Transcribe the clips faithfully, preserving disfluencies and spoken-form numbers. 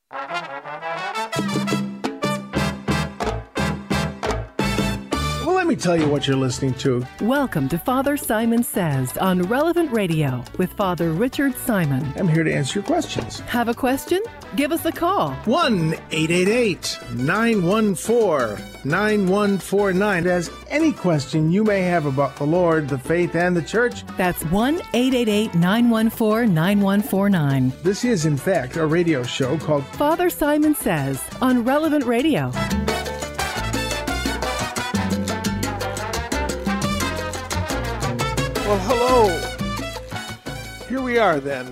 Well, let me tell you what you're listening to. Welcome to Father Simon Says on Relevant Radio with Father Richard Simon. I'm here to answer your questions. Have a question? Give us a call. one eight eight eight, nine one four, nine one four nine. As any question you may have about the Lord, the faith, and the church. That's one eight eight eight, nine one four, nine one four nine. This is, in fact, a radio show called Father Simon Says on Relevant Radio. Well, hello. Here we are then.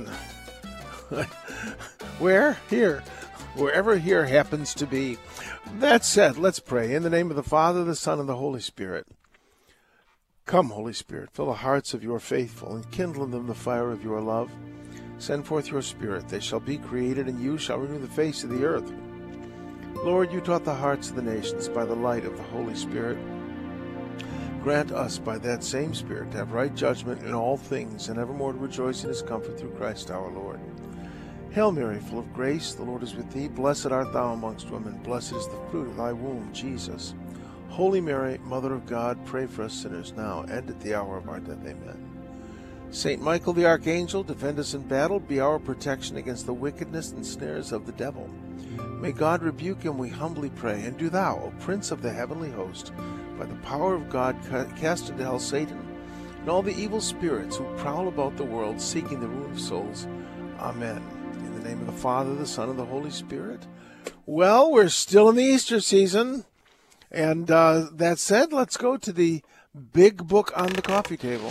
Where? Here. Wherever here happens to be. That said, let's pray. In the name of the Father, the Son, and the Holy Spirit. Come, Holy Spirit, fill the hearts of your faithful, and kindle in them the fire of your love. Send forth your Spirit. They shall be created, and you shall renew the face of the earth. Lord, you taught the hearts of the nations by the light of the Holy Spirit. Grant us by that same Spirit to have right judgment in all things, and evermore to rejoice in his comfort through Christ our Lord. Hail Mary, full of grace, the Lord is with thee. Blessed art thou amongst women. Blessed is the fruit of thy womb, Jesus. Holy Mary, Mother of God, pray for us sinners now and at the hour of our death. Amen. Saint Michael the Archangel, defend us in battle. Be our protection against the wickedness and snares of the devil. May God rebuke him, we humbly pray. And do thou, O Prince of the heavenly host, by the power of God, cast into hell Satan and all the evil spirits who prowl about the world, seeking the ruin of souls. Amen. In the name of the Father, the Son, and the Holy Spirit. Well, we're still in the Easter season. And uh, that said, let's go to the big book on the coffee table.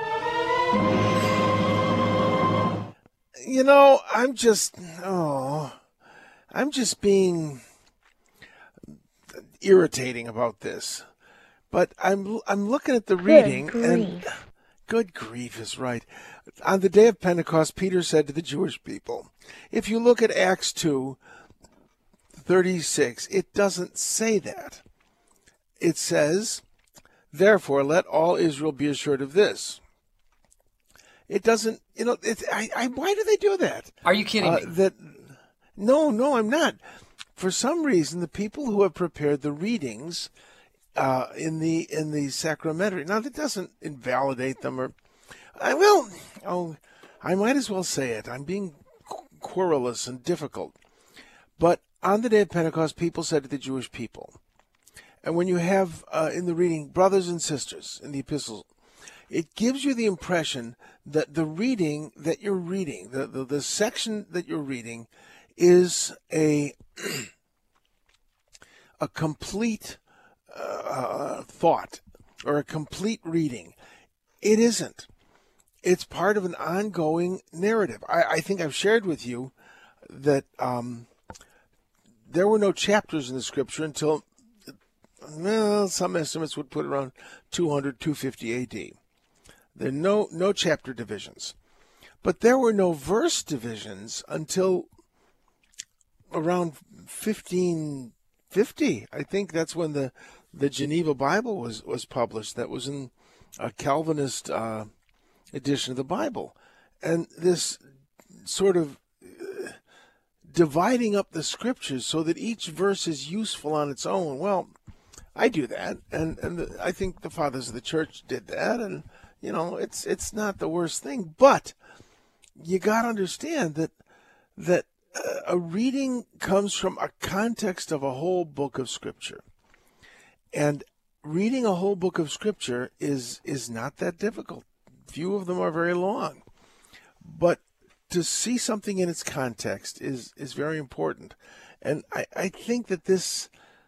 You know, I'm just, oh, I'm just being irritating about this. But I'm I'm looking at the reading, good and good grief is right. On the day of Pentecost, Peter said to the Jewish people, if you look at Acts two thirty-six, it doesn't say that. It says, therefore, let all Israel be assured of this. It doesn't, you know, it, I, I, why do they do that? Are you kidding uh, me? That, no, no, I'm not. For some reason, the people who have prepared the readings uh, in the in the sacramentary, now that doesn't invalidate them, or I will, oh, I might as well say it. I'm being querulous and difficult. But on the day of Pentecost, people said to the Jewish people, and when you have uh, in the reading brothers and sisters in the epistles, it gives you the impression that the reading that you're reading, the, the, the section that you're reading, is a a complete uh, thought or a complete reading. It isn't. It's part of an ongoing narrative. I, I think I've shared with you that um, there were no chapters in the scripture until, well, some estimates would put around two hundred, two fifty A D. There are no, no chapter divisions. But there were no verse divisions until around fifteen fifty. I think that's when the, the Geneva Bible was, was published. That was in a Calvinist uh, edition of the Bible. And this sort of uh, dividing up the scriptures so that each verse is useful on its own. Well, I do that, and, and the, I think the fathers of the church did that, and, you know, it's it's not the worst thing. But you got to understand that that uh, a reading comes from a context of a whole book of Scripture. And reading a whole book of Scripture is is not that difficult. Few of them are very long. But to see something in its context is, is very important. And I, I think that this,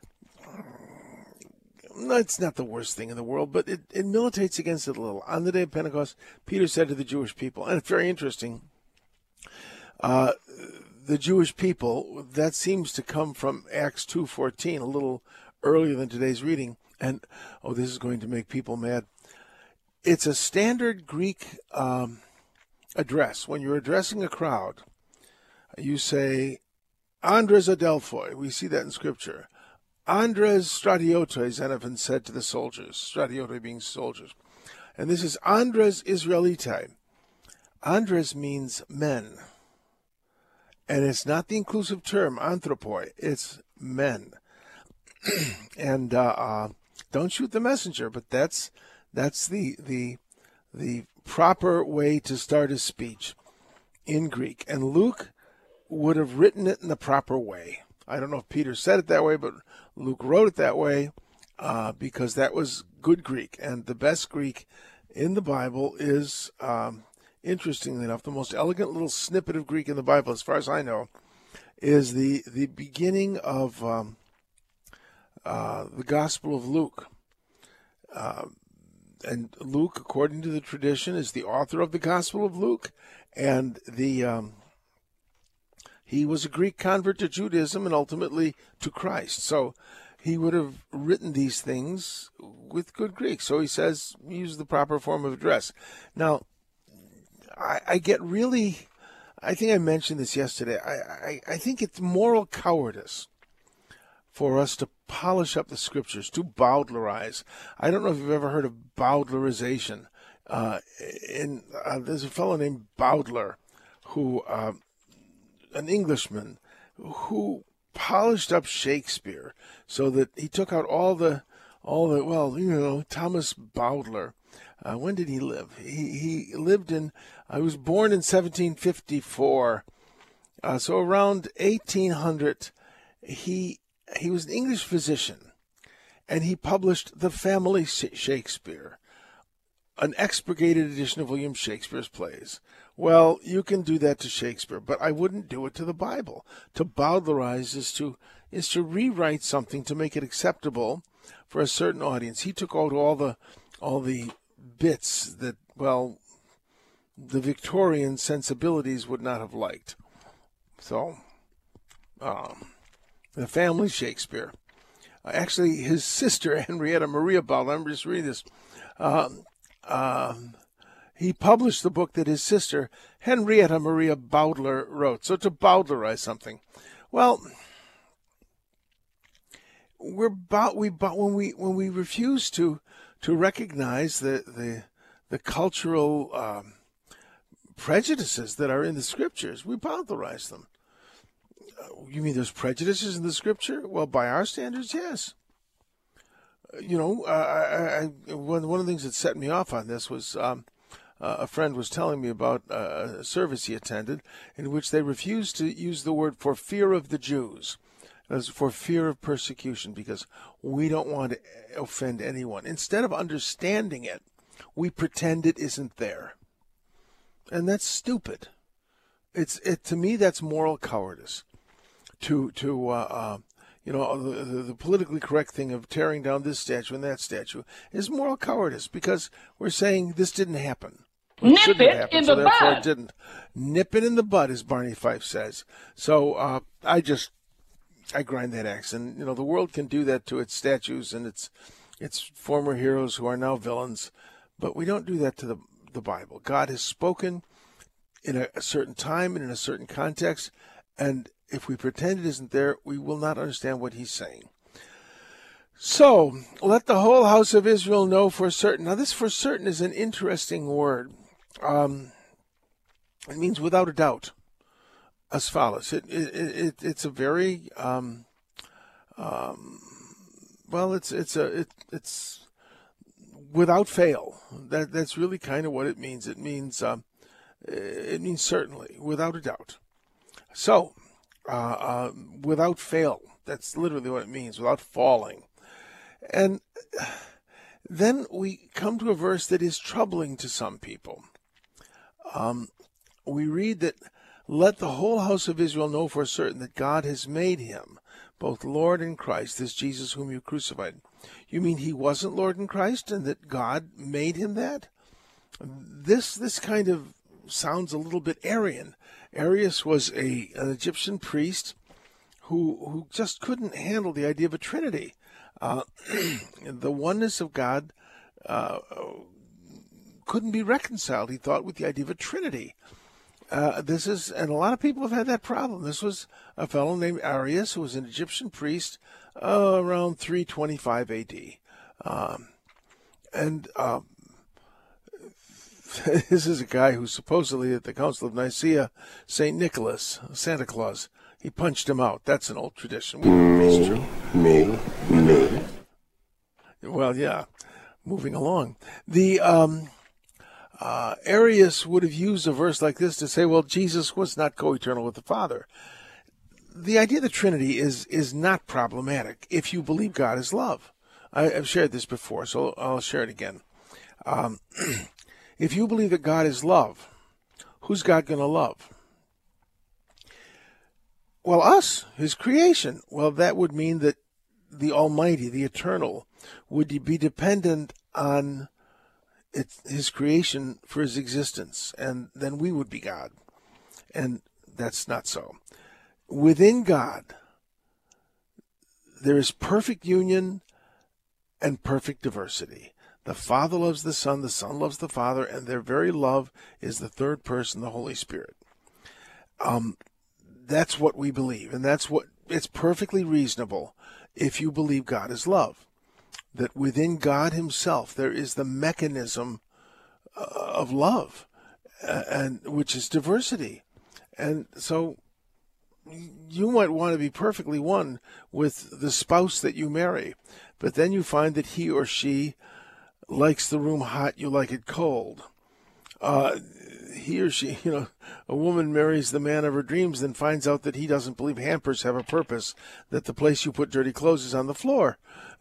no, it's not the worst thing in the world, but it, it militates against it a little. On the day of Pentecost, Peter said to the Jewish people, and it's very interesting, uh, the Jewish people, that seems to come from Acts two fourteen, a little earlier than today's reading. And, oh, this is going to make people mad. It's a standard Greek um, address. When you're addressing a crowd, you say, Andres Adelphoi. We see that in Scripture. Andres Stratiote, Xenophon said to the soldiers, Stratiote being soldiers. And this is Andres Israelite. Andres means men. And it's not the inclusive term, anthropoi. It's men. and uh, uh, don't shoot the messenger, but that's that's the the the proper way to start a speech in Greek. And Luke would have written it in the proper way. I don't know if Peter said it that way, but Luke wrote it that way uh, because that was good Greek. And the best Greek in the Bible is, um, interestingly enough, the most elegant little snippet of Greek in the Bible, as far as I know, is the, the beginning of um, uh, the Gospel of Luke. Uh, and Luke, according to the tradition, is the author of the Gospel of Luke. And the um, he was a Greek convert to Judaism and ultimately to Christ. So he would have written these things with good Greek. So he says, use the proper form of address. Now, I, I get really, I think I mentioned this yesterday, I, I, I think it's moral cowardice for us to polish up the scriptures, to Bowdlerize. I don't know if you've ever heard of Bowdlerization. Uh, in, uh, there's a fellow named Bowdler, who, uh, an Englishman, who polished up Shakespeare so that he took out all the, all the, well, you know, Thomas Bowdler. Uh, when did he live? He he lived in, I uh, was born in seventeen fifty-four. Uh, so around eighteen hundred, he he was an English physician, and he published The Family Shakespeare, an expurgated edition of William Shakespeare's plays. Well, you can do that to Shakespeare, but I wouldn't do it to the Bible. To Bowdlerize is to is to rewrite something to make it acceptable for a certain audience. He took out all the all the bits that, well, the Victorian sensibilities would not have liked. So, um, The Family Shakespeare. Uh, actually, his sister, Henrietta Maria Bowdler, I'm just reading this, um, um, he published the book that his sister, Henrietta Maria Bowdler, wrote. So to Bowdlerize something. Well, we're about, we, when we when we refuse to to recognize the the, the cultural um, prejudices that are in the scriptures, we Bowdlerize them. Uh, you mean there's prejudices in the scripture? Well, by our standards, yes. Uh, you know, uh, I, I, one one of the things that set me off on this was um, uh, a friend was telling me about uh, a service he attended in which they refused to use the word for fear of the Jews. As for fear of persecution, because we don't want to offend anyone. Instead of understanding it, we pretend it isn't there. And that's stupid. It's it to me, that's moral cowardice. To, to uh, uh, you know, the, the, the politically correct thing of tearing down this statue and that statue is moral cowardice, because we're saying this didn't happen. Nip it happen, in so the therefore bud. It didn't. Nip it in the bud, as Barney Fife says. So uh, I just... I grind that axe, and you know the world can do that to its statues and its its former heroes who are now villains, but we don't do that to the the Bible. God has spoken in a, a certain time and in a certain context, and if we pretend it isn't there, we will not understand what He's saying. So let the whole house of Israel know for certain. Now, this "for certain" is an interesting word. Um, it means without a doubt. As follows, it, it, it it's a very um, um, well, it's it's a it, it's without fail. That that's really kind of what it means. It means um, it means certainly, without a doubt. So, uh, uh, without fail. That's literally what it means. Without falling. And then we come to a verse that is troubling to some people. Um, we read that. Let the whole house of Israel know for certain that God has made him both Lord and Christ, this Jesus whom you crucified. You mean he wasn't Lord and Christ and that God made him that? This this kind of sounds a little bit Arian. Arius was a an Egyptian priest who who just couldn't handle the idea of a Trinity. Uh, the oneness of God uh, couldn't be reconciled, he thought, with the idea of a Trinity. Uh, this is, and a lot of people have had that problem. This was a fellow named Arius, who was an Egyptian priest uh, around three twenty-five A D. Um, and uh, this is a guy who supposedly at the Council of Nicaea, Saint Nicholas, Santa Claus, he punched him out. That's an old tradition. Me, true. me, me. Well, yeah. Moving along. The um, uh, Arius would have used a verse like this to say, well, Jesus was not co-eternal with the Father. The idea of the Trinity is is not problematic if you believe God is love. I, I've shared this before, so I'll share it again. Um, if you believe that God is love, who's God going to love? Well, us, his creation. Well, that would mean that the Almighty, the Eternal, would be dependent on it, his creation for his existence, and then we would be God. And that's not so. Within God, there is perfect union and perfect diversity. The Father loves the Son, the Son loves the Father, and their very love is the third person, the Holy Spirit. Um, that's what we believe, and that's what it's perfectly reasonable if you believe God is love, that within God himself there is the mechanism uh, of love, uh, and which is diversity. And so you might want to be perfectly one with the spouse that you marry, but then you find that he or she likes the room hot, you like it cold. Uh, he or she, you know, a woman marries the man of her dreams, then finds out that he doesn't believe hampers have a purpose, that the place you put dirty clothes is on the floor.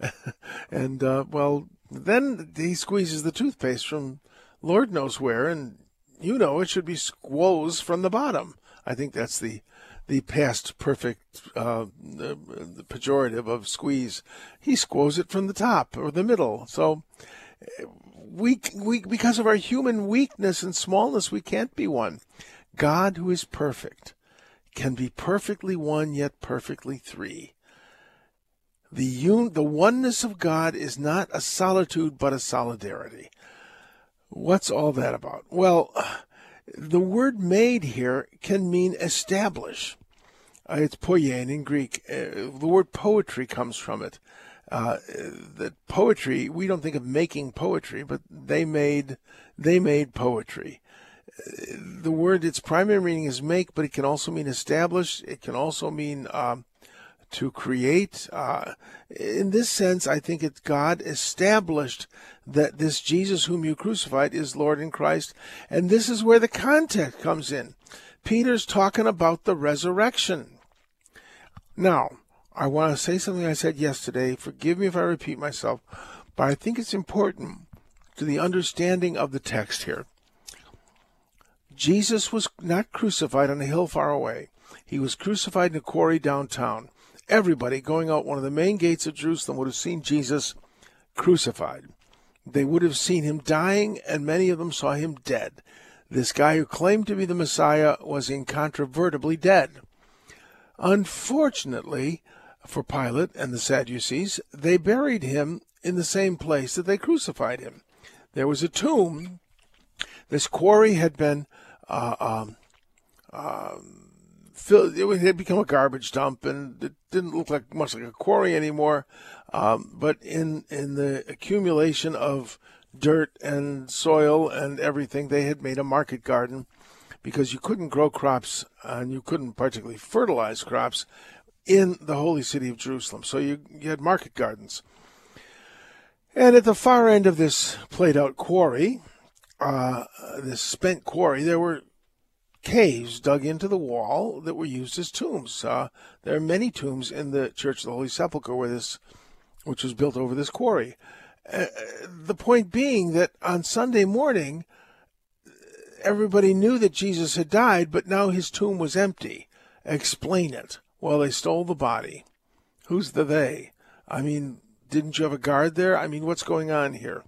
and, uh, well, then he squeezes the toothpaste from Lord knows where, and you know it should be squoze from the bottom. I think that's the the past perfect uh, the, the pejorative of squeeze. He squoze it from the top or the middle. So we, we, because of our human weakness and smallness, we can't be one. God, who is perfect, can be perfectly one, yet perfectly three. The un, the oneness of God is not a solitude, but a solidarity. What's all that about? Well, the word made here can mean establish. Uh, it's poiein in Greek. Uh, the word poetry comes from it. Uh, that poetry, we don't think of making poetry, but they made they made poetry. Uh, the word, its primary meaning is make, but it can also mean establish. It can also mean um, to create. Uh, in this sense, I think it's God established that this Jesus whom you crucified is Lord and Christ. And this is where the context comes in. Peter's talking about the resurrection. Now, I want to say something I said yesterday. Forgive me if I repeat myself, but I think it's important to the understanding of the text here. Jesus was not crucified on a hill far away. He was crucified in a quarry downtown. Everybody going out one of the main gates of Jerusalem would have seen Jesus crucified. They would have seen him dying, and many of them saw him dead. This guy who claimed to be the Messiah was incontrovertibly dead. Unfortunately for Pilate and the Sadducees, they buried him in the same place that they crucified him. There was a tomb. This quarry had been uh, um, uh, filled. It had become a garbage dump, and it didn't look like much like a quarry anymore. Um, but in in the accumulation of dirt and soil and everything, they had made a market garden, because you couldn't grow crops and you couldn't particularly fertilize crops in the holy city of Jerusalem. So you, you had market gardens. And at the far end of this played-out quarry, uh, this spent quarry, there were caves dug into the wall that were used as tombs. Uh, there are many tombs in the Church of the Holy Sepulchre, where this, which was built over this quarry. Uh, the point being that on Sunday morning, everybody knew that Jesus had died, but now his tomb was empty. Explain it. Well, they stole the body. Who's the they? I mean, didn't you have a guard there? I mean, what's going on here?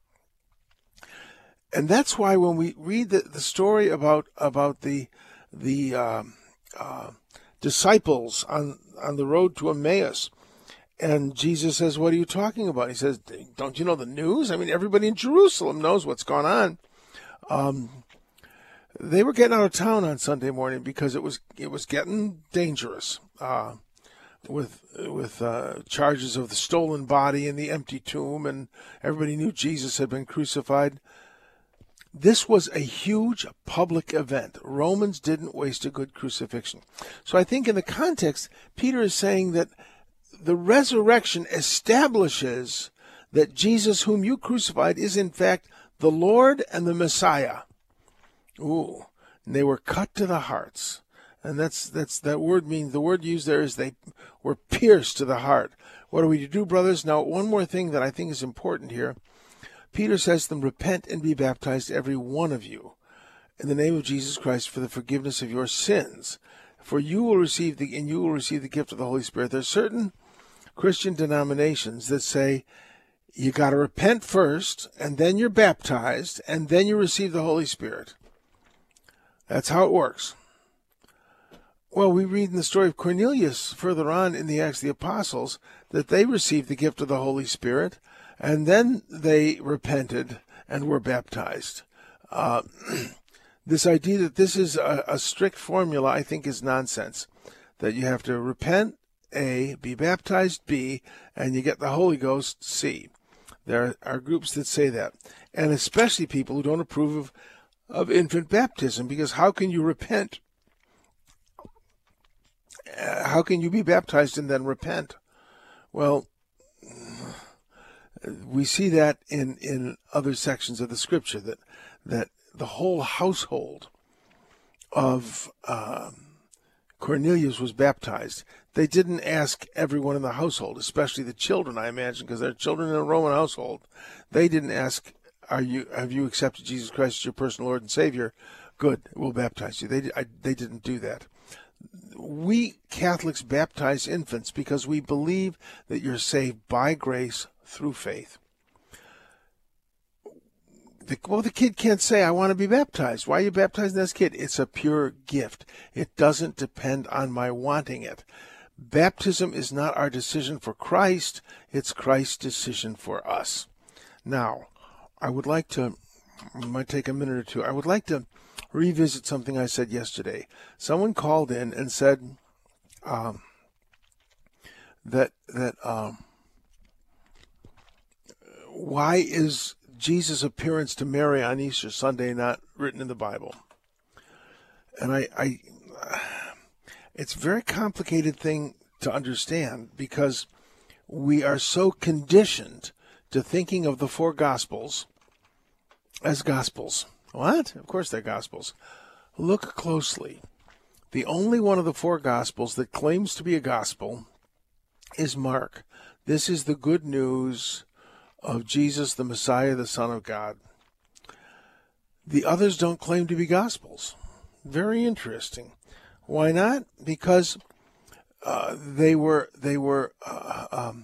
And that's why when we read the, the story about about the the um, uh, disciples on on the road to Emmaus, and Jesus says, "What are you talking about?" He says, "Don't you know the news? I mean, everybody in Jerusalem knows what's going on." Um, They were getting out of town on Sunday morning because it was it was getting dangerous uh, with with uh, charges of the stolen body and the empty tomb, and everybody knew Jesus had been crucified. This was a huge public event. Romans didn't waste a good crucifixion. So I think in the context, Peter is saying that the resurrection establishes that Jesus, whom you crucified, is in fact the Lord and the Messiah. Ooh, and they were cut to the hearts. And that's that's that word means, the word used there is they were pierced to the heart. What are we to do, brothers? Now, one more thing that I think is important here. Peter says to them, repent and be baptized, every one of you, in the name of Jesus Christ for the forgiveness of your sins. For you will receive the, and you will receive the gift of the Holy Spirit. There's certain Christian denominations that say you got to repent first, and then you're baptized, and then you receive the Holy Spirit. That's how it works. Well, we read in the story of Cornelius further on in the Acts of the Apostles that they received the gift of the Holy Spirit, and then they repented and were baptized. Uh, this idea that this is a, a strict formula, I think, is nonsense. That you have to repent, A, be baptized, B, and you get the Holy Ghost, C. There are groups that say that, and especially people who don't approve of, of infant baptism, because how can you repent? Uh, how can you be baptized and then repent? Well, we see that in, in other sections of the Scripture, that that the whole household of um, Cornelius was baptized. They didn't ask everyone in the household, especially the children, I imagine, because they're children in a Roman household. They didn't ask, "Are you have you accepted Jesus Christ as your personal Lord and Savior? Good, we'll baptize you." They I, they didn't do that. We Catholics baptize infants because we believe that you're saved by grace through faith. The, well, the kid can't say, I want to be baptized. Why are you baptizing this kid? It's a pure gift. It doesn't depend on my wanting it. Baptism is not our decision for Christ. It's Christ's decision for us. Now, I would like to, it might take a minute or two, I would like to revisit something I said yesterday. Someone called in and said um, that, that, um, why is Jesus' appearance to Mary on Easter Sunday not written in the Bible? And I, I, it's a very complicated thing to understand because we are so conditioned to thinking of the four Gospels as Gospels. What? Of course they're Gospels. Look closely. The only one of the four Gospels that claims to be a Gospel is Mark. This is the good news of Jesus, the Messiah, the Son of God. The others don't claim to be Gospels. Very interesting. Why not? Because uh, they were, they were, uh, um,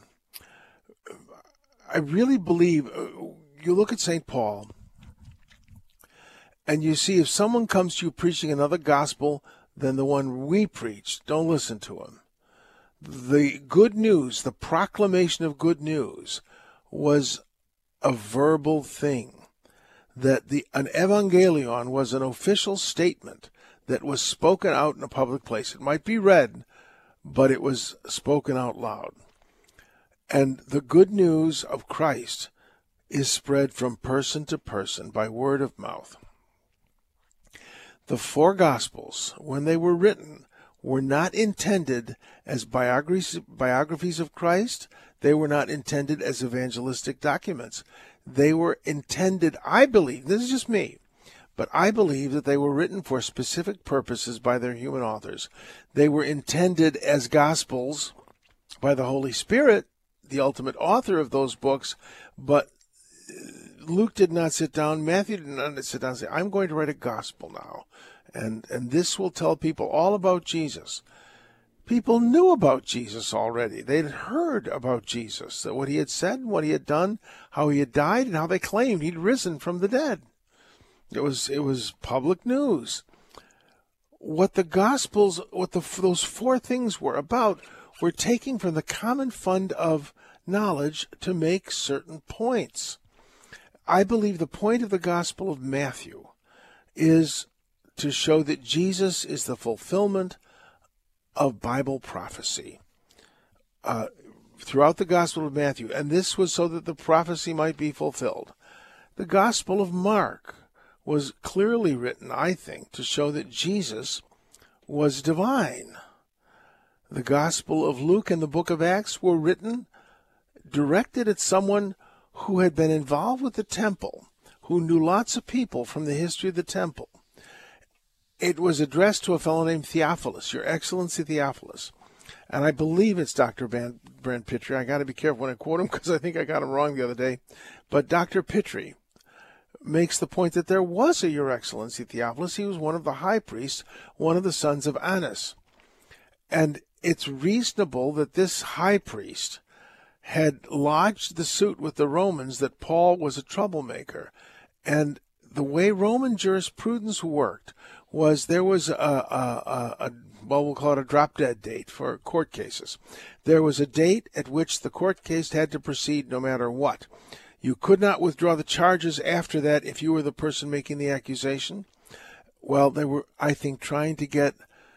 I really believe, uh, you look at Saint Paul, and you see if someone comes to you preaching another gospel than the one we preach, don't listen to him. The good news, the proclamation of good news, was a verbal thing. That the an evangelion was an official statement that was spoken out in a public place. It might be read, but it was spoken out loud. And the good news of Christ is spread from person to person by word of mouth. The four Gospels, when they were written, were not intended as biographies, biographies of Christ. They were not intended as evangelistic documents. They were intended, I believe, this is just me, but I believe that they were written for specific purposes by their human authors. They were intended as Gospels by the Holy Spirit, the ultimate author of those books, but Luke did not sit down, Matthew did not sit down and say, I'm going to write a gospel now, and, and this will tell people all about Jesus. People knew about Jesus already. They'd heard about Jesus, that what he had said, what he had done, how he had died, and how they claimed he'd risen from the dead. It was it was public news. What the Gospels, what the those four things were about, were taking from the common fund of knowledge to make certain points. I believe the point of the Gospel of Matthew is to show that Jesus is the fulfillment of Bible prophecy uh, throughout the Gospel of Matthew, and this was so that the prophecy might be fulfilled. The Gospel of Mark was clearly written, I think, to show that Jesus was divine. The Gospel of Luke and the book of Acts were written, directed at someone who had been involved with the temple, who knew lots of people from the history of the temple. It was addressed to a fellow named Theophilus, Your Excellency Theophilus. And I believe it's Doctor Brand, Brand Pitre. I got to be careful when I quote him because I think I got him wrong the other day. But Doctor Pitre makes the point that there was a Your Excellency Theophilus. He was one of the high priests, one of the sons of Annas. And it's reasonable that this high priest had lodged the suit with the Romans that Paul was a troublemaker. And the way Roman jurisprudence worked was there was a, a, a, a well, we'll call it a drop-dead date for court cases. There was a date at which the court case had to proceed no matter what. You could not withdraw the charges after that if you were the person making the accusation. Well, they were, I think, trying to get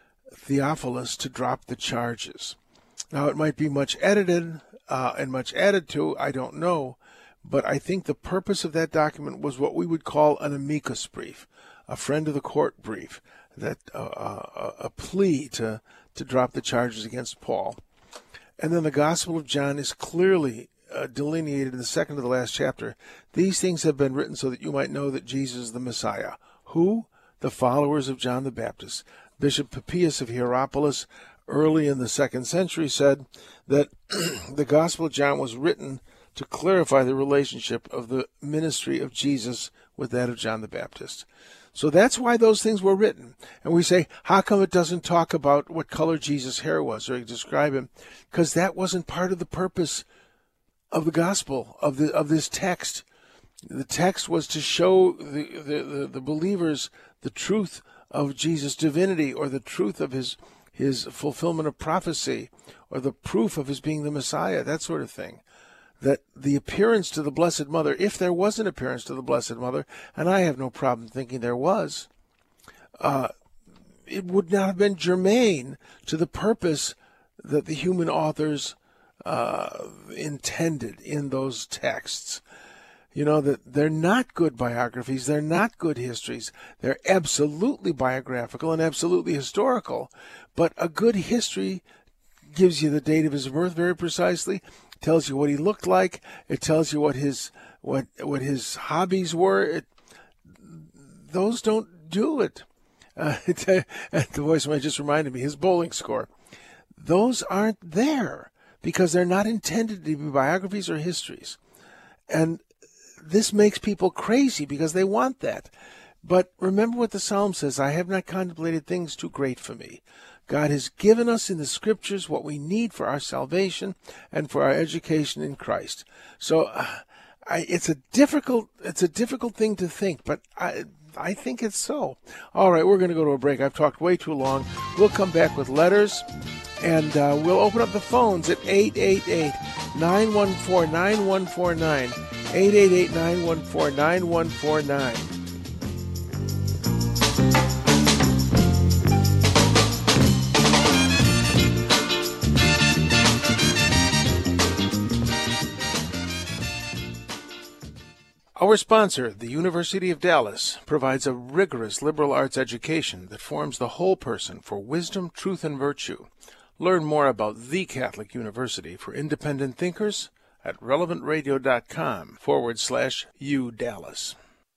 Theophilus to drop the charges. Now, it might be much edited uh, and much added to, I don't know, but I think the purpose of that document was what we would call an amicus brief, a friend of the court brief, that uh, uh, a plea to, to drop the charges against Paul. And then the Gospel of John is clearly uh, delineated in the second to the last chapter. These things have been written so that you might know that Jesus is the Messiah. Who? The followers of John the Baptist. Bishop Papias of Hierapolis, early in the second century, said that the Gospel of John was written to clarify the relationship of the ministry of Jesus with that of John the Baptist. So that's why those things were written. And we say, how come it doesn't talk about what color Jesus' hair was or describe him? Because that wasn't part of the purpose of the gospel, of the of this text. The text was to show the, the, the, the believers the truth of Jesus' divinity, or the truth of his his fulfillment of prophecy, or the proof of his being the Messiah, that sort of thing. That the appearance to the Blessed Mother, if there was an appearance to the Blessed Mother, and I have no problem thinking there was, uh, it would not have been germane to the purpose that the human authors uh, intended in those texts. You know, that they're not good biographies, they're not good histories, they're absolutely biographical and absolutely historical, but a good history gives you the date of his birth very precisely, tells you what he looked like, it tells you what his what what his hobbies were. It, those don't do it. Uh, the voicemail just reminded me, his bowling score. Those aren't there because they're not intended to be biographies or histories. And this makes people crazy because they want that. But remember what the Psalm says, I have not contemplated things too great for me. God has given us in the Scriptures what we need for our salvation and for our education in Christ. So uh, I, it's a difficult it's a difficult thing to think, but I I think it's so. All right, we're going to go to a break. I've talked way too long. We'll come back with letters, and uh, we'll open up the phones at eight eight eight, nine one four, nine one four nine, eight eight eight, nine one four, nine one four nine. Our sponsor, the University of Dallas, provides a rigorous liberal arts education that forms the whole person for wisdom, truth, and virtue. Learn more about the Catholic University for independent thinkers at relevantradio.com forward slash UDallas.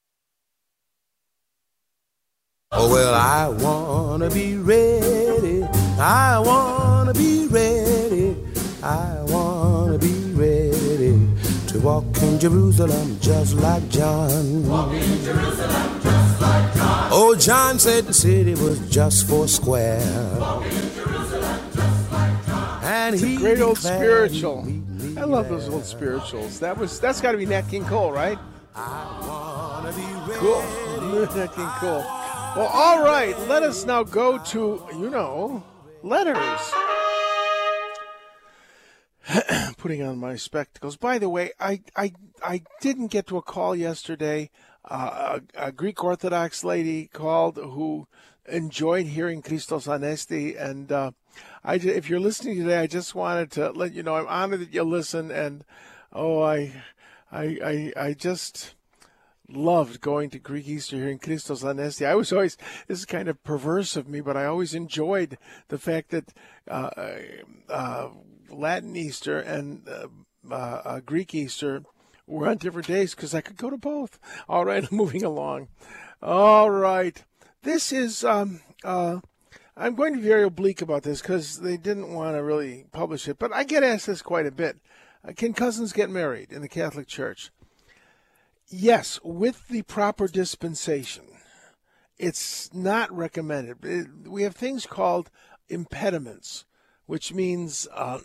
Oh, well, I want to be ready. I want to be ready. I want to be ready to walk in Jerusalem just like John. Walk in Jerusalem just like John. Oh, John said the city was just four square. Walk in Jerusalem just like John. And It's he a great old declared spiritual. he'd meet me I love those there. old spirituals. That was that's got to be Nat King Cole, right? I want to be ready. Cool. Nat King Cole. Well, all right. Let us now go to, you know, letters. Putting on my spectacles. By the way, I I, I didn't get to a call yesterday. Uh, a, a Greek Orthodox lady called who enjoyed hearing Christos Anesti, and uh, I, if you're listening today, I just wanted to let you know I'm honored that you listen, and oh, I, I, I, I just loved going to Greek Easter here in Christos Anesti. I was always, this is kind of perverse of me, but I always enjoyed the fact that uh, uh, Latin Easter and uh, uh, uh, Greek Easter were on different days because I could go to both. All right, moving along. All right. This is, um, uh, I'm going to be very oblique about this because they didn't want to really publish it, but I get asked this quite a bit. Uh, can cousins get married in the Catholic Church? Yes, with the proper dispensation. It's not recommended. It, we have things called impediments, which means uh,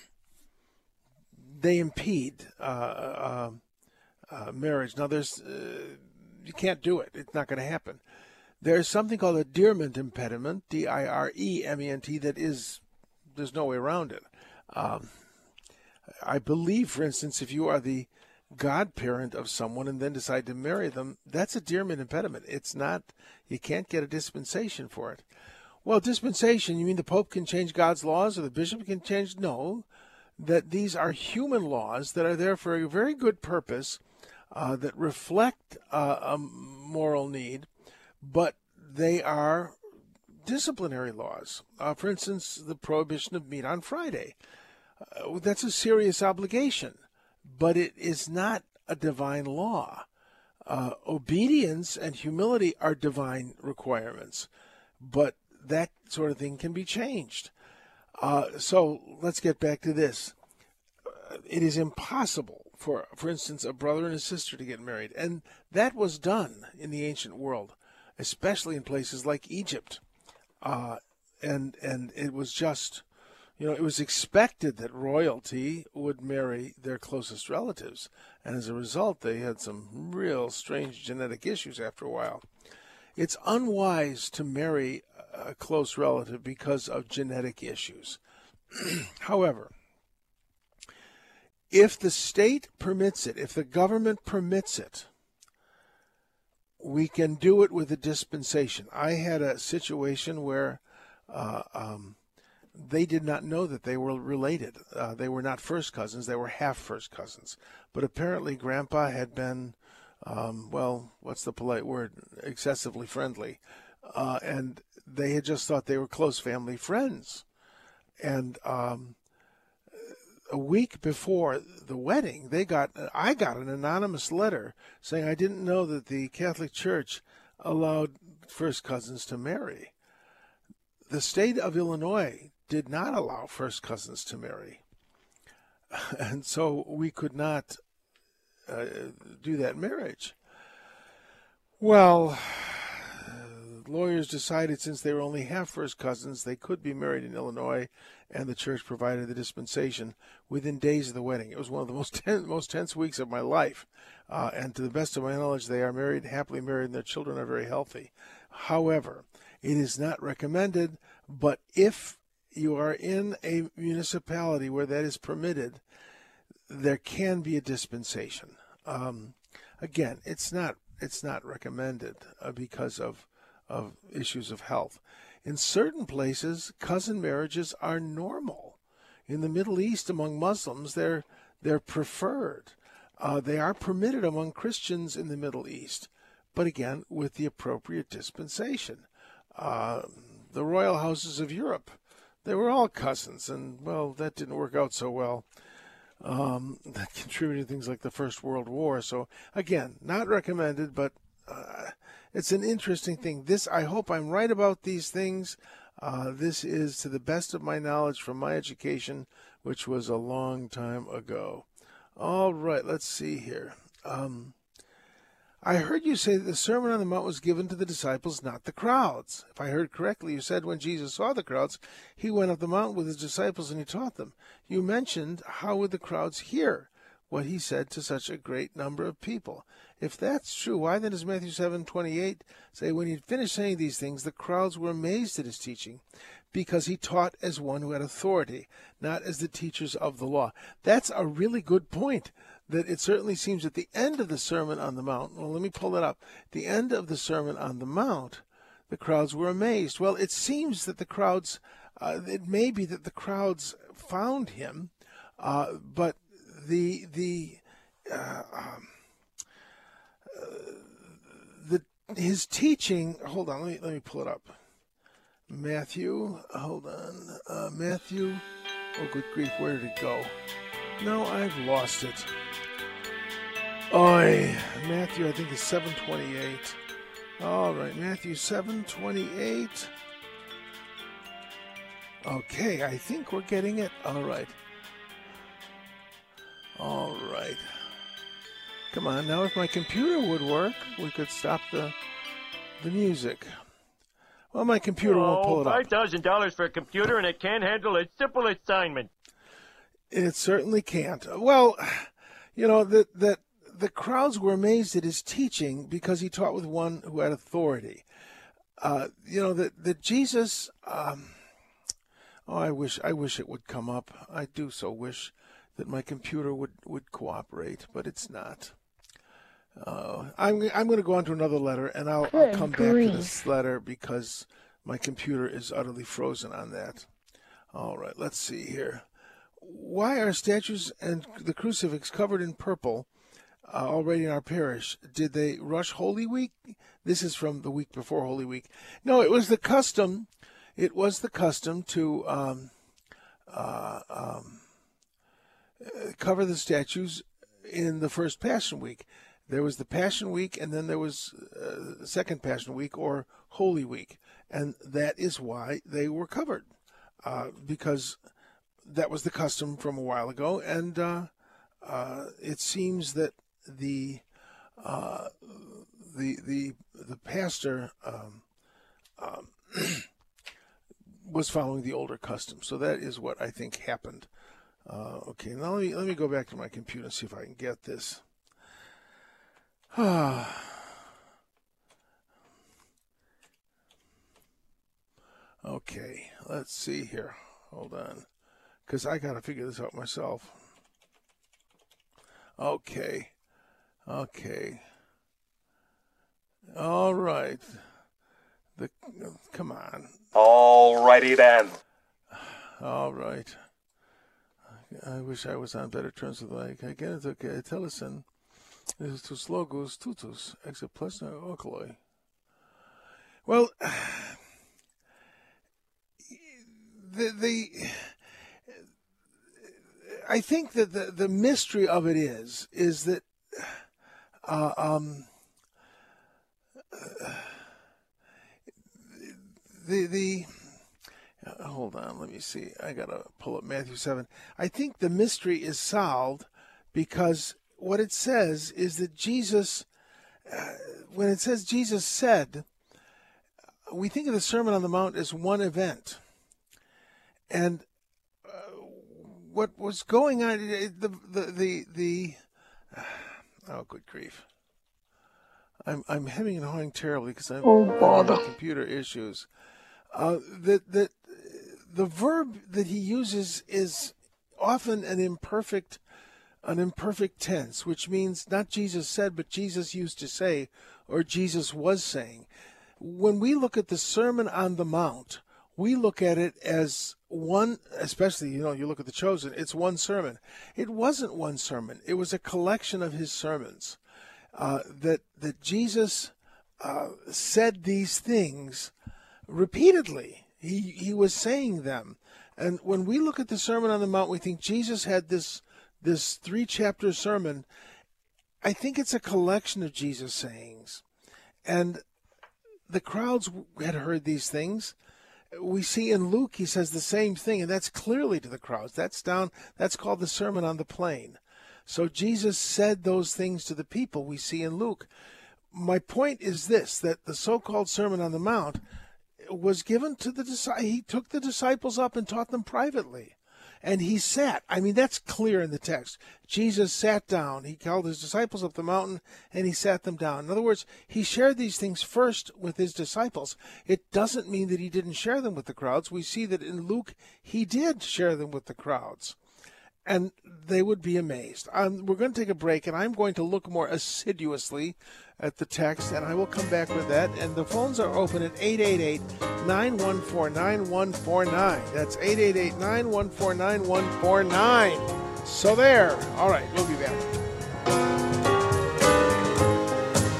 they impede uh, uh, uh, marriage. Now, there's uh, you can't do it. It's not going to happen. There's something called a direment impediment, D I R E M E N T, that is, there's no way around it. Um, I believe, for instance, if you are the godparent of someone and then decide to marry them, that's a direment impediment. It's not, you can't get a dispensation for it. Well, dispensation, you mean the Pope can change God's laws or the bishop can change? No, that these are human laws that are there for a very good purpose, uh, that reflect uh, a moral need, but they are disciplinary laws. Uh, for instance, the prohibition of meat on Friday. Uh, that's a serious obligation, but it is not a divine law. Uh, obedience and humility are divine requirements, but that sort of thing can be changed. Uh, so let's get back to this. Uh, it is impossible for, for instance, a brother and a sister to get married, and that was done in the ancient world, especially in places like Egypt. Uh, and and it was just, you know, it was expected that royalty would marry their closest relatives. And as a result, they had some real strange genetic issues after a while. It's unwise to marry a close relative because of genetic issues. However, if the state permits it, if the government permits it, we can do it with a dispensation. I had a situation where uh, um, they did not know that they were related. Uh, they were not first cousins. They were half first cousins. But apparently Grandpa had been, um, well, what's the polite word, excessively friendly. Uh, and they had just thought they were close family friends. And um, a week before the wedding, they got I got an anonymous letter saying I didn't know that the Catholic Church allowed first cousins to marry. The state of Illinois did not allow first cousins to marry. And so we could not uh, do that marriage. Well, lawyers decided since they were only half first cousins, they could be married in Illinois, and the church provided the dispensation within days of the wedding. It was one of the most tense, most tense weeks of my life. Uh, and to the best of my knowledge, they are married, happily married, and their children are very healthy. However, it is not recommended, but if you are in a municipality where that is permitted, there can be a dispensation. Um, again, it's not it's not recommended uh, because of of issues of health. In certain places, cousin marriages are normal. In the Middle East, among Muslims, they're they're preferred. Uh, they are permitted among Christians in the Middle East, but again, with the appropriate dispensation. Uh, the royal houses of Europe, they were all cousins, and, well, that didn't work out so well. Um, that contributed to things like the First World War. So, again, not recommended, but uh, it's an interesting thing. This, I hope I'm right about these things. Uh, this is to the best of my knowledge from my education, which was a long time ago. All right, let's see here. Um, I heard you say that the Sermon on the Mount was given to the disciples, not the crowds. If I heard correctly, you said when Jesus saw the crowds, he went up the mountain with his disciples and he taught them. You mentioned how would the crowds hear what he said to such a great number of people. If that's true, why then does Matthew seven twenty-eight say, when he had finished saying these things, the crowds were amazed at his teaching, because he taught as one who had authority, not as the teachers of the law. That's a really good point, that it certainly seems at the end of the Sermon on the Mount, well, let me pull it up, the end of the Sermon on the Mount, the crowds were amazed. Well, it seems that the crowds, uh, it may be that the crowds found him, uh, but the, the, uh, um, the his teaching. Hold on, let me let me pull it up. Matthew, hold on, uh, Matthew. Oh, good grief, where did it go? No, I've lost it. Oi, Matthew, I think it's seven twenty-eight. All right, Matthew seven twenty-eight. Okay, I think we're getting it. All right. All right. Come on, now if my computer would work, we could stop the the music. Well, my computer won't pull it up. five thousand dollars for a computer and it can't handle a simple assignment. It certainly can't. Well, you know, that that the crowds were amazed at his teaching because he taught with one who had authority. Uh, you know, that, that Jesus, um, oh, I wish I wish it would come up. I do so wish that my computer would, would cooperate, but it's not. Uh, I'm I'm going to go on to another letter, and I'll, I'll come back to this letter because my computer is utterly frozen on that. All right, let's see here. Why are statues and the crucifix covered in purple uh, already in our parish? Did they rush Holy Week? This is from the week before Holy Week. No, it was the custom. It was the custom to um, uh, um, cover the statues in the first Passion Week. There was the Passion Week, and then there was uh, second Passion Week, or Holy Week. And that is why they were covered, uh, because that was the custom from a while ago. And uh, uh, it seems that the uh, the the the pastor um, um, was following the older custom. So that is what I think happened. Uh, okay, now let me, let me go back to my computer and see if I can get this. Okay, let's see here. Hold on, because I got to figure this out myself. Okay, okay. All right. The come on. All righty then. All right. I wish I was on better terms with like again. It's okay. Tellison. This is tus logos tutus exit plesna ocoloi. Well, the the I think that the, the mystery of it is is that uh, um uh, the the uh, hold on, let me see. I gotta pull up Matthew seven. I think the mystery is solved because what it says is that Jesus, uh, when it says Jesus said, we think of the Sermon on the Mount as one event. And uh, what was going on, the, the, the, the uh, oh, good grief. I'm, I'm hemming and hawing terribly because I'm oh, bother. having computer issues. Uh, that, that the verb that he uses is often an imperfect an imperfect tense, which means not Jesus said, but Jesus used to say, or Jesus was saying. When we look at the Sermon on the Mount, we look at it as one, especially, you know, you look at the Chosen, it's one sermon. It wasn't one sermon. It was a collection of his sermons. Uh, that, that Jesus uh, said these things repeatedly. He, he was saying them. And when we look at the Sermon on the Mount, we think Jesus had this This three-chapter sermon. I think it's a collection of Jesus' sayings. And the crowds had heard these things. We see in Luke, he says the same thing, and that's clearly to the crowds. That's down, that's called the Sermon on the Plain. So Jesus said those things to the people we see in Luke. My point is this, that the so-called Sermon on the Mount was given to the disciples. He took the disciples up and taught them privately. And he sat. I mean, that's clear in the text. Jesus sat down. He called his disciples up the mountain, and he sat them down. In other words, he shared these things first with his disciples. It doesn't mean that he didn't share them with the crowds. We see that in Luke, he did share them with the crowds. And they would be amazed. Um, we're going to take a break, and I'm going to look more assiduously at the text, and I will come back with that. And the phones are open at eight eight eight, nine one four, nine one four nine. That's eight eight eight, nine one four, nine one four nine. So there. All right, we'll be back.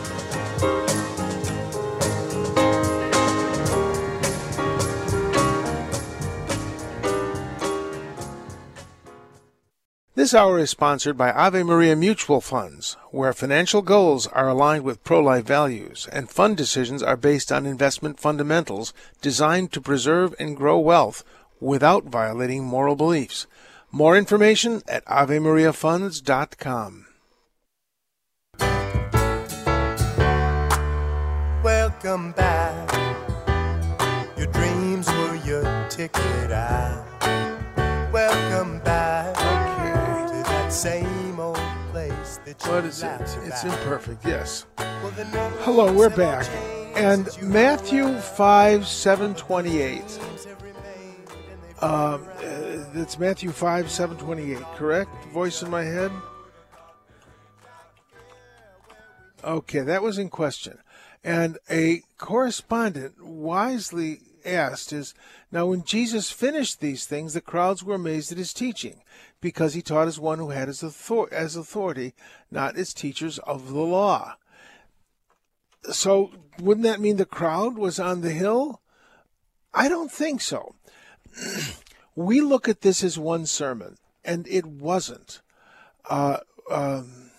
This hour is sponsored by Ave Maria Mutual Funds, where financial goals are aligned with pro-life values and fund decisions are based on investment fundamentals designed to preserve and grow wealth without violating moral beliefs. More information at ave maria funds dot com. Welcome back. Your dreams were your ticket out. Welcome back. Okay. To that same old place that you What is it? laughed It's about. imperfect, yes. Well, the numbers Hello, we're have back. changed And since you Matthew were five, seven twenty-eight. dreams have remained and they've Um, uh, it's Matthew five, seven twenty-eight, correct? Voice in my head? Okay, that was in question. And a correspondent wisely asked is, now when Jesus finished these things, the crowds were amazed at his teaching, because he taught as one who had his author- as authority, not as teachers of the law. So wouldn't that mean the crowd was on the hill? I don't think so. We look at this as one sermon, and it wasn't. Uh, um,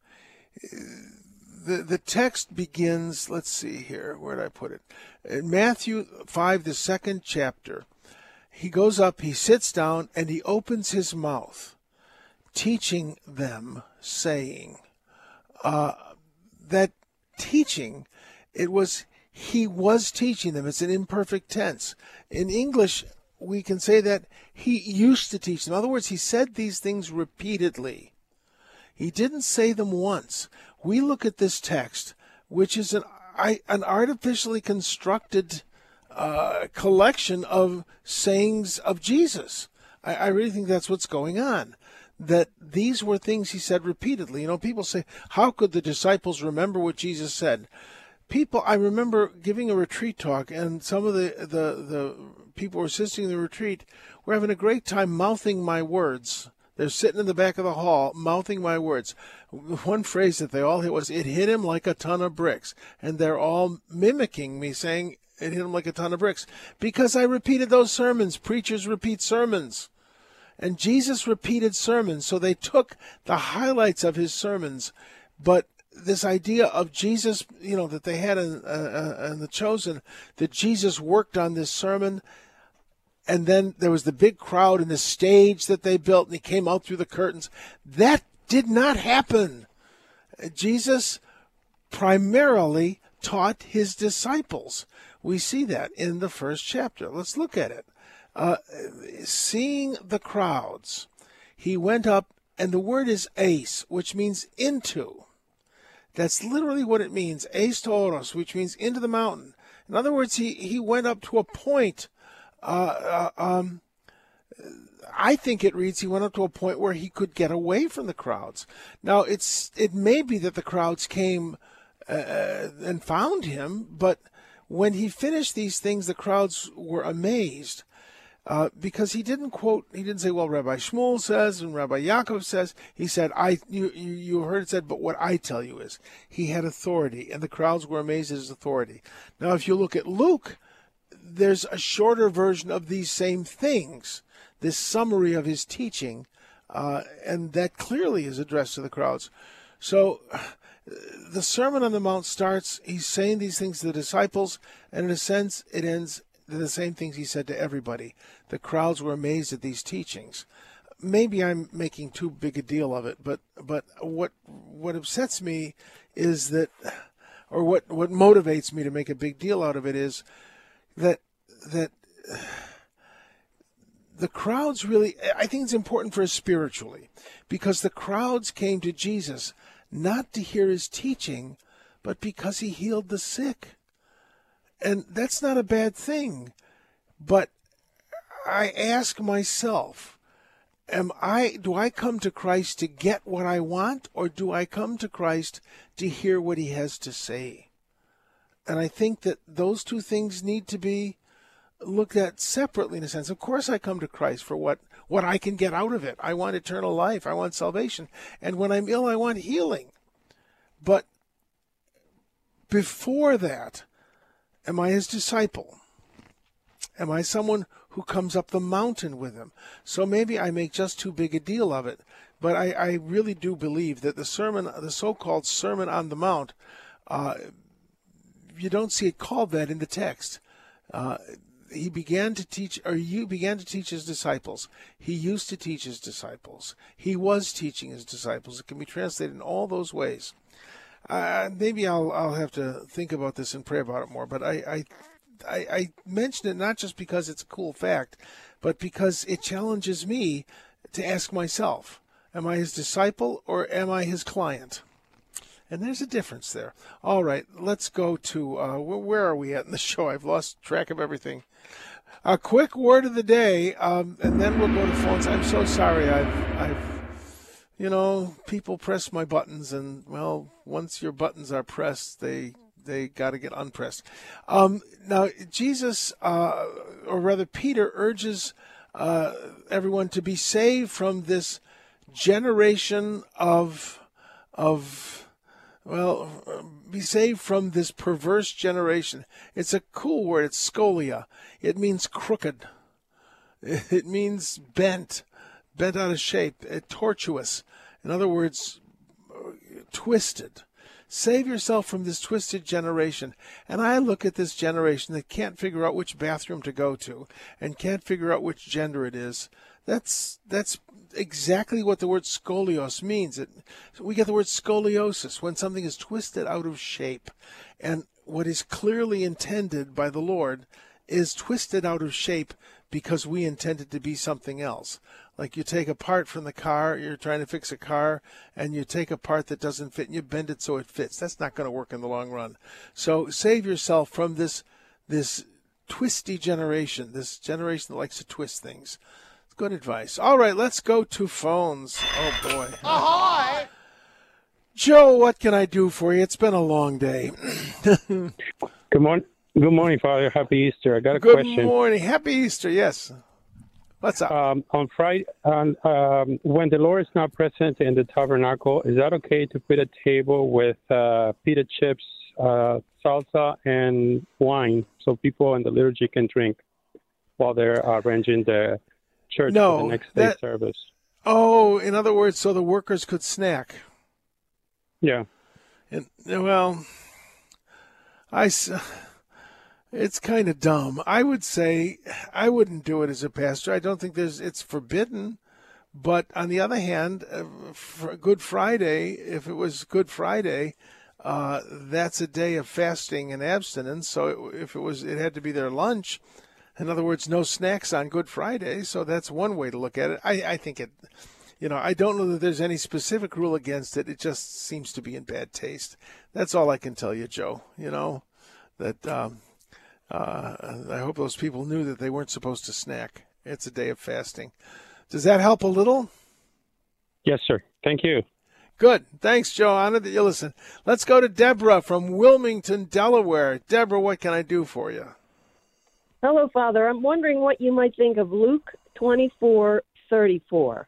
the the text begins. Let's see here. Where did I put it? In Matthew five, the second chapter. He goes up, he sits down, and he opens his mouth, teaching them, saying, uh, that teaching, it was he was teaching them. It's an imperfect tense. In English, we can say that he used to teach them. In other words, he said these things repeatedly. He didn't say them once. We look at this text, which is an, an artificially constructed uh, collection of sayings of Jesus. I, I really think that's what's going on. That these were things he said repeatedly. You know, people say, how could the disciples remember what Jesus said? People, I remember giving a retreat talk, and some of the, the, the people who were assisting the retreat were having a great time mouthing my words. They're sitting in the back of the hall, mouthing my words. One phrase that they all hit was, it hit him like a ton of bricks. And they're all mimicking me, saying, it hit him like a ton of bricks. Because I repeated those sermons. Preachers repeat sermons. And Jesus repeated sermons. So they took the highlights of his sermons. But this idea of Jesus, you know, that they had in, uh, in the Chosen, that Jesus worked on this sermon, and then there was the big crowd and the stage that they built, and he came out through the curtains. That did not happen. Jesus primarily taught his disciples. We see that in the first chapter. Let's look at it. Uh, seeing the crowds, he went up, and the word is eis, which means into. That's literally what it means, eis toros, which means into the mountain. In other words, he, he went up to a point. Uh, uh, um, I think it reads he went up to a point where he could get away from the crowds. Now, it's it may be that the crowds came uh, and found him, but when he finished these things, the crowds were amazed uh, because he didn't quote, he didn't say, well, Rabbi Shmuel says and Rabbi Yaakov says. He said, I you, you, you heard it said, but what I tell you is he had authority, and the crowds were amazed at his authority. Now, if you look at Luke, there's a shorter version of these same things, this summary of his teaching, uh, and that clearly is addressed to the crowds. So the Sermon on the Mount starts, he's saying these things to the disciples, and in a sense it ends the same things he said to everybody. The crowds were amazed at these teachings. Maybe I'm making too big a deal of it, but but what what upsets me is that, or what, what motivates me to make a big deal out of it is that that the crowds really, I think it's important for us spiritually, because the crowds came to Jesus not to hear his teaching, but because he healed the sick. And that's not a bad thing. But I ask myself, am I do I come to Christ to get what I want, or do I come to Christ to hear what he has to say? And I think that those two things need to be looked at separately in a sense. Of course I come to Christ for what, what I can get out of it. I want eternal life. I want salvation. And when I'm ill, I want healing. But before that, am I his disciple? Am I someone who comes up the mountain with him. So maybe I make just too big a deal of it. But I, I really do believe that the sermon, the so-called Sermon on the Mount, uh, you don't see it called that in the text. Uh, he began to teach, or you began to teach his disciples. He used to teach his disciples. He was teaching his disciples. It can be translated in all those ways. Uh, maybe I'll I'll have to think about this and pray about it more. But I, I I I mention it not just because it's a cool fact, but because it challenges me to ask myself, am I his disciple or am I his client? And there's a difference there. All right, let's go to, uh, where are we at in the show? I've lost track of everything. A quick word of the day, um, and then we'll go to phones. I'm so sorry. I've, I've, you know, people press my buttons, and, well, once your buttons are pressed, they they got to get unpressed. Um, now, Jesus, uh, or rather Peter, urges uh, everyone to be saved from this generation of of Well, be saved from this perverse generation. It's a cool word. It's scolia. It means crooked. It means bent, bent out of shape, tortuous. In other words, twisted. Save yourself from this twisted generation. And I look at this generation that can't figure out which bathroom to go to and can't figure out which gender it is. That's that's exactly what the word scolios means. It, we get the word scoliosis, when something is twisted out of shape. And what is clearly intended by the Lord is twisted out of shape because we intend it to be something else. Like you take a part from the car, you're trying to fix a car, and you take a part that doesn't fit and you bend it so it fits. That's not going to work in the long run. So save yourself from this this twisty generation, this generation that likes to twist things. Good advice. All right, let's go to phones. Oh, boy. Ahoy! Joe, what can I do for you? It's been a long day. Good morning. Good morning, Father. Happy Easter. I got a Good question. Good morning. Happy Easter, yes. What's up? Um, on Friday, on, um, when the Lord is not present in the tabernacle, is that okay to put a table with uh, pita chips, uh, salsa, and wine so people in the liturgy can drink while they're uh, arranging the church no, for the next day that, service? Oh, in other words, so the workers could snack. Yeah. And, well, I, it's kind of dumb. I would say I wouldn't do it as a pastor. I don't think there's it's forbidden. But on the other hand, for Good Friday, if it was Good Friday, uh, that's a day of fasting and abstinence. So if it was, it had to be their lunch. In other words, no snacks on Good Friday, so that's one way to look at it. I, I think it, you know, I don't know that there's any specific rule against it. It just seems to be in bad taste. That's all I can tell you, Joe. You know, that um, uh, I hope those people knew that they weren't supposed to snack. It's a day of fasting. Does that help a little? Yes, sir. Thank you. Good. Thanks, Joe. Honored that you listen. Let's go to Deborah from Wilmington, Delaware. Deborah, what can I do for you? Hello, Father. I'm wondering what you might think of Luke twenty-four thirty-four.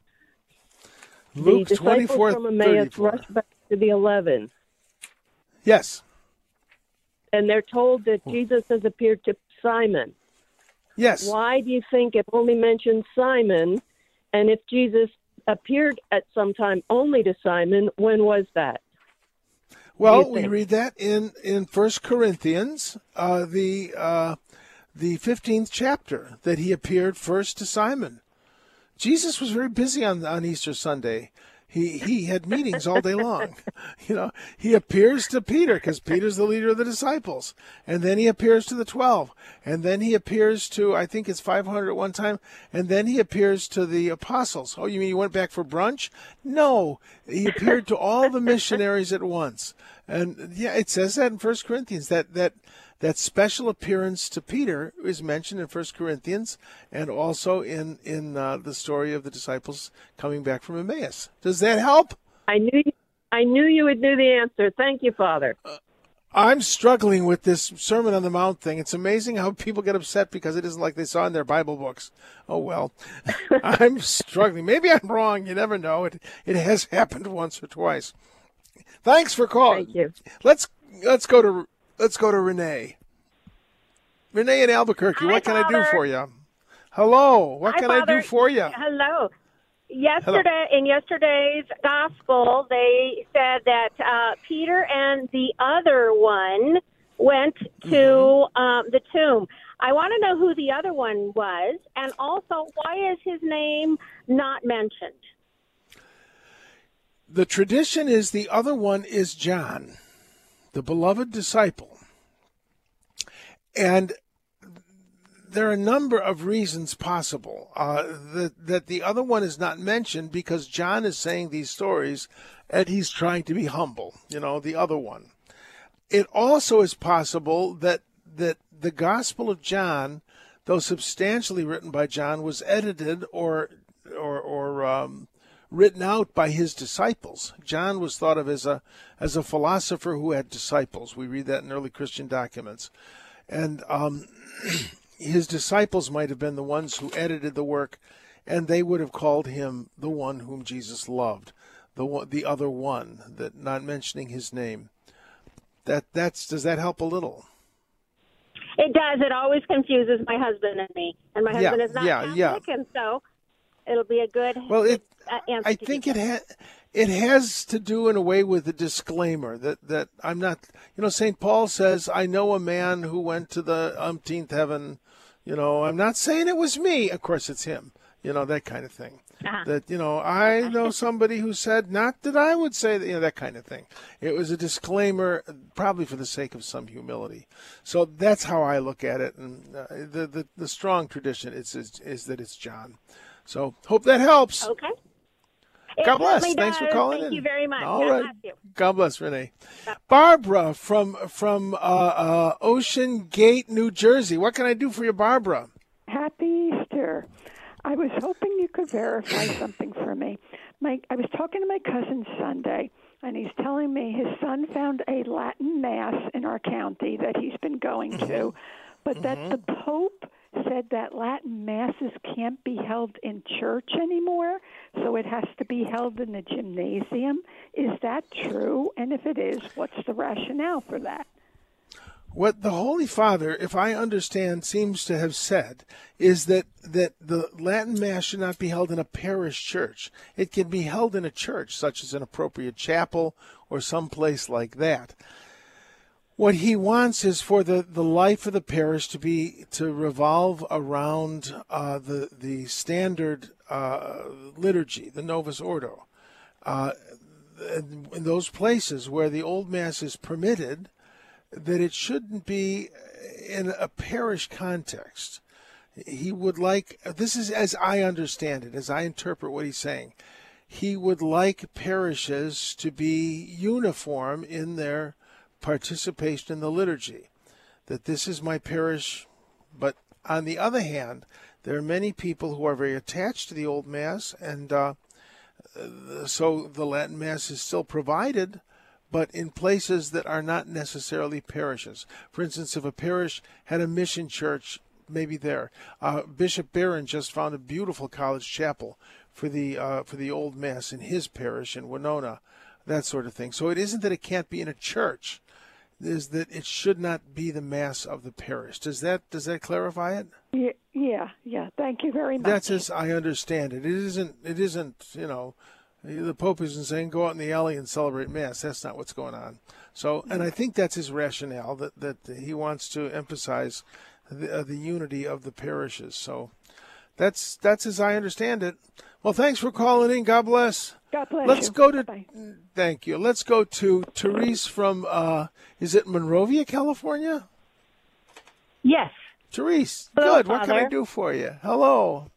Luke the twenty-four disciples from Emmaus rushed back to the eleven. Yes. And they're told that Jesus has appeared to Simon. Yes. Why do you think it only mentions Simon? And if Jesus appeared at some time only to Simon, when was that? Well, we read that in, in First Corinthians, uh, the... Uh, the fifteenth chapter, that he appeared first to Simon. Jesus was very busy on on Easter Sunday. He he had meetings all day long. You know, he appears to Peter because Peter's the leader of the disciples, and then he appears to the twelve, and then he appears to, I think it's five hundred at one time, and then he appears to the apostles. Oh, you mean he went back for brunch? No, he appeared to all the missionaries at once. And yeah, it says that in First Corinthians, that that. That special appearance to Peter is mentioned in First Corinthians and also in, in uh, the story of the disciples coming back from Emmaus. Does that help? I knew you, I knew you would know the answer. Thank you, Father. Uh, I'm struggling with this Sermon on the Mount thing. It's amazing how people get upset because it isn't like they saw in their Bible books. Oh, well, I'm struggling. Maybe I'm wrong. You never know. It it has happened once or twice. Thanks for calling. Thank you. Let's let's go to... Let's go to Renee. Renee in Albuquerque, Hi, what can Father. I do for you? Hello. What Hi, can Father. I do for you? Hello. Yesterday, in yesterday's gospel, they said that uh, Peter and the other one went to mm-hmm. um, the tomb. I want to know who the other one was, and also why is his name not mentioned? The tradition is the other one is John, the beloved disciple. And there are a number of reasons possible uh, that, that the other one is not mentioned because John is saying these stories and he's trying to be humble, you know, the other one. It also is possible that that the Gospel of John, though substantially written by John, was edited or or, or um, written out by his disciples. John was thought of as a as a philosopher who had disciples. We read that in early Christian documents. And um, his disciples might have been the ones who edited the work, and they would have called him the one whom Jesus loved, the one, the other one, that not mentioning his name. That that's does that help a little? It does. It always confuses my husband and me, and my husband yeah, is not yeah, Catholic, yeah. and so it'll be a good well. It uh, answer. I to think it ha- it has to do in a way with the disclaimer that that I'm not. You know, Saint Paul says, "I know a man who went to the umpteenth heaven." You know, I'm not saying it was me. Of course, it's him. You know, that kind of thing. Uh-huh. That, you know, I know somebody who said, not that I would say that, you know, that kind of thing. It was a disclaimer, probably for the sake of some humility. So that's how I look at it. And uh, the, the the strong tradition is, is is that it's John. So hope that helps. Okay. God it bless. Really Thanks does. for calling Thank in. you very much. All God right. bless you. God bless, Renee. Barbara from from uh, uh, Ocean Gate, New Jersey. What can I do for you, Barbara? Happy Easter. I was hoping you could verify something for me. My, I was talking to my cousin Sunday, and he's telling me his son found a Latin Mass in our county that he's been going to, but that mm-hmm. the Pope said that Latin Masses can't be held in church anymore, so it has to be held in the gymnasium. Is that true? And if it is, what's the rationale for that? What the Holy Father, if I understand, seems to have said is that, that the Latin Mass should not be held in a parish church. It can be held in a church, such as an appropriate chapel or some place like that. What he wants is for the, the life of the parish to be to revolve around uh, the the standard uh, liturgy, the Novus Ordo. Uh, in those places where the Old Mass is permitted, that it shouldn't be in a parish context. He would like, this is as I understand it, as I interpret what he's saying, he would like parishes to be uniform in their participation in the liturgy. That this is my parish, but on the other hand, there are many people who are very attached to the Old Mass, and uh, so the Latin Mass is still provided, but in places that are not necessarily parishes. For instance, if a parish had a mission church, maybe there. Uh, Bishop Barron just found a beautiful college chapel for the uh, for the Old Mass in his parish in Winona, that sort of thing. So it isn't that it can't be in a church; it is that it should not be the Mass of the parish. Does that does that clarify it? Yeah, yeah, yeah. Thank you very much. That's as I understand it. It isn't. It isn't. You know. The Pope isn't saying go out in the alley and celebrate Mass. That's not what's going on. So, and I think that's his rationale, that, that he wants to emphasize the, uh, the unity of the parishes. So that's that's as I understand it. Well, thanks for calling in. God bless. God bless Let's you. go to, Bye-bye. Thank you. Let's go to Therese from, uh, is it Monrovia, California? Yes. Therese, Hello, good. What can I Father. do for you? Hello.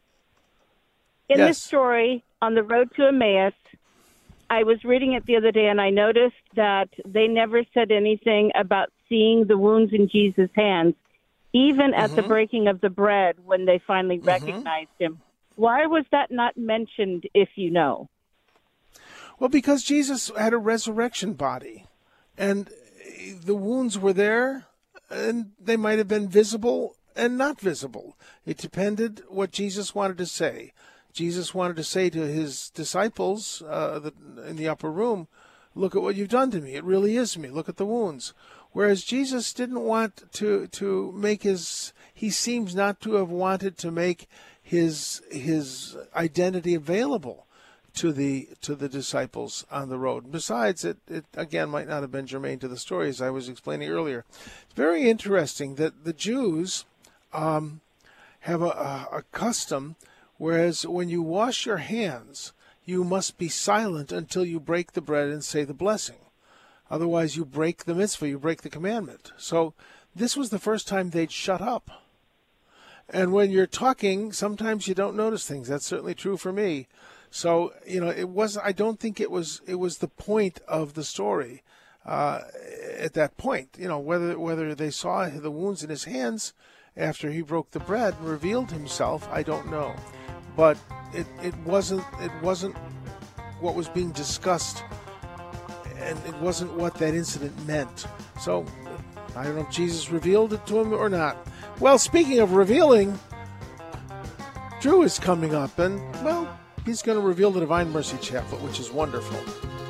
In Yes. this story, on the road to Emmaus, I was reading it the other day, and I noticed that they never said anything about seeing the wounds in Jesus' hands, even at Mm-hmm. the breaking of the bread when they finally recognized him. Why was that not mentioned, if you know? Well, because Jesus had a resurrection body, and the wounds were there, and they might have been visible and not visible. It depended what Jesus wanted to say. Jesus wanted to say to his disciples uh, the, in the upper room, look at what you've done to me. It really is me. Look at the wounds. Whereas Jesus didn't want to, to make his, he seems not to have wanted to make his his identity available to the to the disciples on the road. Besides, it, it again might not have been germane to the story, as I was explaining earlier. It's very interesting that the Jews um, have a, a, a custom, whereas when you wash your hands, you must be silent until you break the bread and say the blessing. Otherwise, you break the mitzvah, you break the commandment. So this was the first time they'd shut up. And when you're talking, sometimes you don't notice things. That's certainly true for me. So, you know, it was, I don't think it was, it was the point of the story uh, at that point. You know, whether whether they saw the wounds in his hands after he broke the bread and revealed himself, I don't know. But it, it wasn't it wasn't what was being discussed, and it wasn't what that incident meant. So, I don't know if Jesus revealed it to him or not. Well, speaking of revealing, Drew is coming up, and, well, he's going to reveal the Divine Mercy Chaplet, which is wonderful.